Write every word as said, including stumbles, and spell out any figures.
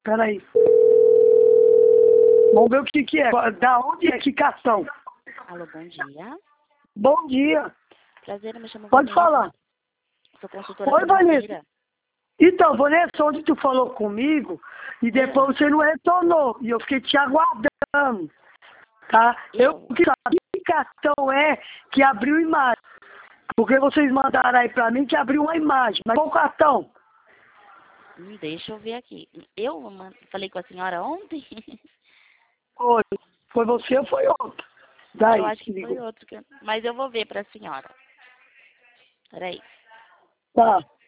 Peraí. Vamos ver o que que é. Da onde é? Que cartão? Alô, bom dia. Bom dia. Prazer, eu me chamo Pode Vanessa. falar. Sou consultora Oi, Vanessa. financeira. Então, Vanessa, onde tu falou comigo e depois você não retornou. E eu fiquei te aguardando. Tá? Eu Eu? queria saber que cartão é que abriu imagem. Porque vocês mandaram aí pra mim que abriu uma imagem. Mas qual cartão? Hum, deixa eu ver aqui. Eu man- falei com a senhora ontem? Foi. Foi você ou foi outro? Daí, Eu acho que foi ligou. outro. que- Mas eu vou ver pra senhora. Peraí. Tá.